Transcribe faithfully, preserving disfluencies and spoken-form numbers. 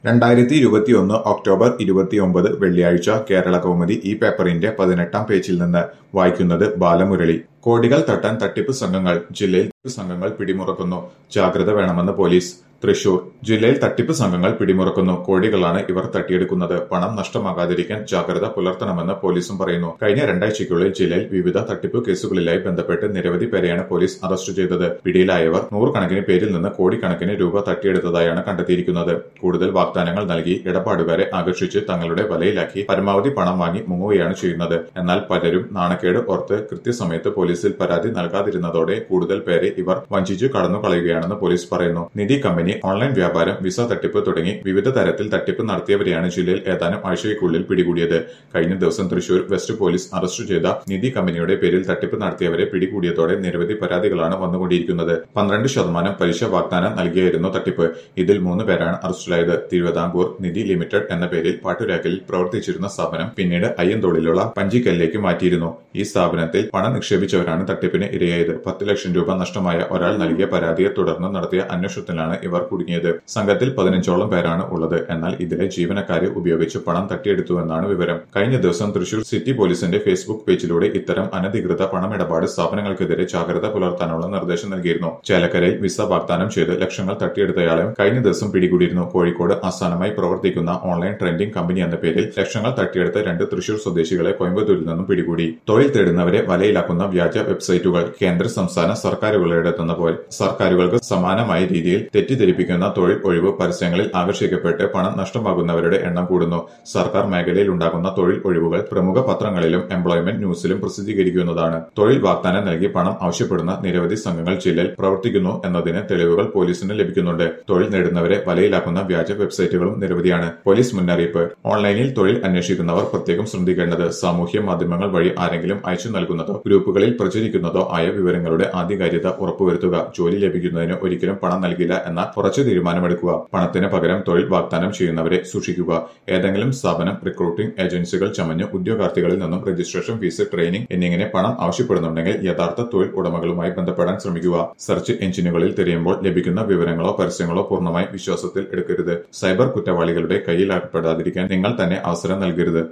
രണ്ടായിരത്തി ഇരുപത്തിയൊന്ന് ഒക്ടോബർ ഇരുപത്തിയൊമ്പത് വെള്ളിയാഴ്ച കേരള കൗമുദി ഈ പേപ്പറിന്റെ പതിനെട്ടാം പേജിൽ നിന്ന് വായിക്കുന്നത് ബാലമുരളി. കോടികൾ തട്ടാൻ തട്ടിപ്പ് സംഘങ്ങൾ ജില്ലയിൽ സംഘങ്ങൾ പിടിമുറക്കുന്നു. ജാഗ്രത വേണമെന്ന് പോലീസ്. തൃശൂർ ജില്ലയിൽ തട്ടിപ്പ് സംഘങ്ങൾ പിടിമുറക്കുന്നു. കോടികളാണ് ഇവർ തട്ടിയെടുക്കുന്നത്. പണം നഷ്ടമാകാതിരിക്കാൻ ജാഗ്രത പുലർത്തണമെന്ന് പോലീസും പറയുന്നു. കഴിഞ്ഞ രണ്ടാഴ്ചയ്ക്കുള്ളിൽ ജില്ലയിൽ വിവിധ തട്ടിപ്പ് കേസുകളിലായി ബന്ധപ്പെട്ട് നിരവധി പേരെയാണ് പോലീസ് അറസ്റ്റ് ചെയ്തത്. പിടിയിലായവർ നൂറുകണക്കിന് പേരിൽ നിന്ന് കോടിക്കണക്കിന് രൂപ തട്ടിയെടുത്തതായാണ് കണ്ടെത്തിയിരിക്കുന്നത്. കൂടുതൽ വാഗ്ദാനങ്ങൾ നൽകി ഇടപാടുകാരെ ആകർഷിച്ച് തങ്ങളുടെ വലയിലാക്കി പരമാവധി പണം വാങ്ങി മുങ്ങുകയാണ് ചെയ്യുന്നത്. എന്നാൽ പലരും നാണക്കേട് ഓർത്ത് കൃത്യസമയത്ത് പോലീസിൽ പരാതി നൽകാതിരുന്നതോടെ കൂടുതൽ പേരെ ഇവർ വഞ്ചിച്ചു കടന്നുകളയുകയാണെന്ന് പോലീസ് പറയുന്നു. നിധി കമ്പനി, ഓൺലൈൻ വ്യാപാരം, വിസ തട്ടിപ്പ് തുടങ്ങി വിവിധ തരത്തിൽ തട്ടിപ്പ് നടത്തിയവരെയാണ് ജില്ലയിൽ ഏതാനും ആഴ്ചയ്ക്കുള്ളിൽ പിടികൂടിയത്. കഴിഞ്ഞ ദിവസം തൃശൂർ വെസ്റ്റ് പോലീസ് അറസ്റ്റ് ചെയ്ത നിധി കമ്പനിയുടെ പേരിൽ തട്ടിപ്പ് നടത്തിയവരെ പിടികൂടിയതോടെ നിരവധി പരാതികളാണ് വന്നുകൊണ്ടിരിക്കുന്നത്. പന്ത്രണ്ട് ശതമാനം പലിശ വാഗ്ദാനം നൽകിയായിരുന്നു തട്ടിപ്പ്. ഇതിൽ മൂന്ന് പേരാണ് അറസ്റ്റിലായത്. തിരുവിതാംകൂർ നിധി ലിമിറ്റഡ് എന്ന പേരിൽ പാട്ടുരാക്കലിൽ പ്രവർത്തിച്ചിരുന്ന സ്ഥാപനം പിന്നീട് അയ്യന്തോളിലുള്ള പഞ്ചിക്കല്ലിലേക്ക് മാറ്റിയിരുന്നു. ഈ സ്ഥാപനത്തിൽ പണം നിക്ഷേപിച്ചവരാണ് തട്ടിപ്പിന് ഇരയായത്. പത്ത് ലക്ഷം രൂപ നഷ്ടമായ ഒരാൾ നൽകിയ പരാതിയെ തുടർന്ന് നടത്തിയ അന്വേഷണത്തിലാണ് ഇവർ കുടുങ്ങിയത്. സംഘത്തിൽ പതിനഞ്ചോളം പേരാണ് ഉള്ളത്. എന്നാൽ ഇതിലെ ജീവനക്കാരെ ഉപയോഗിച്ച് പണം തട്ടിയെടുത്തുവെന്നാണ് വിവരം. കഴിഞ്ഞ ദിവസം തൃശൂർ സിറ്റി പോലീസിന്റെ ഫേസ്ബുക്ക് പേജിലൂടെ ഇത്തരം അനധികൃത പണമിടപാട് സ്ഥാപനങ്ങൾക്കെതിരെ ജാഗ്രത പുലർത്താനുള്ള നിർദ്ദേശം നൽകിയിരുന്നു. ചേലക്കരയിൽ വിസ വാഗ്ദാനം ചെയ്ത് ലക്ഷങ്ങൾ തട്ടിയെടുത്തയാളെയും കഴിഞ്ഞ ദിവസം പിടികൂടിയിരുന്നു. കോഴിക്കോട് ആസ്ഥാനമായി പ്രവർത്തിക്കുന്ന ഓൺലൈൻ ട്രെൻഡിംഗ് കമ്പനി എന്ന പേരിൽ ലക്ഷങ്ങൾ തട്ടിയെടുത്ത രണ്ട് തൃശൂർ സ്വദേശികളെ കോയമ്പത്തൂരിൽ നിന്നും പിടികൂടി. തൊഴിൽ തേടുന്നവരെ വലയിലാക്കുന്ന വ്യാജ വെബ്സൈറ്റുകൾ കേന്ദ്ര സംസ്ഥാന സർക്കാരുകളുടേതെന്ന പോലെ സർക്കാരുകൾക്ക് സമാനമായ രീതിയിൽ തെറ്റിദ്ധരിപ്പിക്കുന്ന തൊഴിൽ ഒഴിവ് പരസ്യങ്ങളിൽ ആകർഷിക്കപ്പെട്ട് പണം നഷ്ടമാകുന്നവരുടെ എണ്ണം കൂടുന്നു. സർക്കാർ മേഖലയിൽ ഉണ്ടാകുന്ന തൊഴിൽ ഒഴിവുകൾ പ്രമുഖ പത്രങ്ങളിലും എംപ്ലോയ്മെന്റ് ന്യൂസിലും പ്രസിദ്ധീകരിക്കുന്നതാണ്. തൊഴിൽ വാഗ്ദാനം നൽകി പണം ആവശ്യപ്പെടുന്ന നിരവധി സംഘങ്ങൾ ജില്ലയിൽ പ്രവർത്തിക്കുന്നു എന്നതിന് തെളിവുകൾ പോലീസിന് ലഭിക്കുന്നുണ്ട്. തൊഴിൽ നേടുന്നവരെ വലയിലാക്കുന്ന വ്യാജ വെബ്സൈറ്റുകളും നിരവധിയാണ്. പോലീസ് മുന്നറിയിപ്പ്. ഓൺലൈനിൽ തൊഴിൽ അന്വേഷിക്കുന്നവർ പ്രത്യേകം ശ്രദ്ധിക്കേണ്ടത് സാമൂഹ്യ മാധ്യമങ്ങൾ വഴി ആരെങ്കിലും അയച്ചു നൽകുന്നതോ ഗ്രൂപ്പുകളിൽ പ്രചരിക്കുന്നതോ ആയ വിവരങ്ങളുടെ ആധികാരികത ഉറപ്പുവരുത്തുക. ജോലി ലഭിക്കുന്നതിന് ഒരിക്കലും പണം നൽകില്ല എന്ന ഉറച്ചു തീരുമാനമെടുക്കുക. പണത്തിന് പകരം തൊഴിൽ വാഗ്ദാനം ചെയ്യുന്നവരെ സൂക്ഷിക്കുക. ഏതെങ്കിലും സ്ഥാപനം റിക്രൂട്ടിംഗ് ഏജൻസികൾ ചമഞ്ഞ് ഉദ്യോഗാർത്ഥികളിൽ നിന്നും രജിസ്ട്രേഷൻ ഫീസ്, ട്രെയിനിംഗ് എന്നിങ്ങനെ പണം ആവശ്യപ്പെടുന്നുണ്ടെങ്കിൽ യഥാർത്ഥ തൊഴിൽ ഉടമകളുമായി ബന്ധപ്പെടാൻ ശ്രമിക്കുക. സെർച്ച് എഞ്ചിനുകളിൽ തിരയുമ്പോൾ ലഭിക്കുന്ന വിവരങ്ങളോ പരസ്യങ്ങളോ പൂർണ്ണമായി വിശ്വാസത്തിൽ എടുക്കരുത്. സൈബർ കുറ്റവാളികളുടെ കയ്യിലാക്കപ്പെടാതിരിക്കാൻ നിങ്ങൾ തന്നെ അവസരം നൽകരുത്.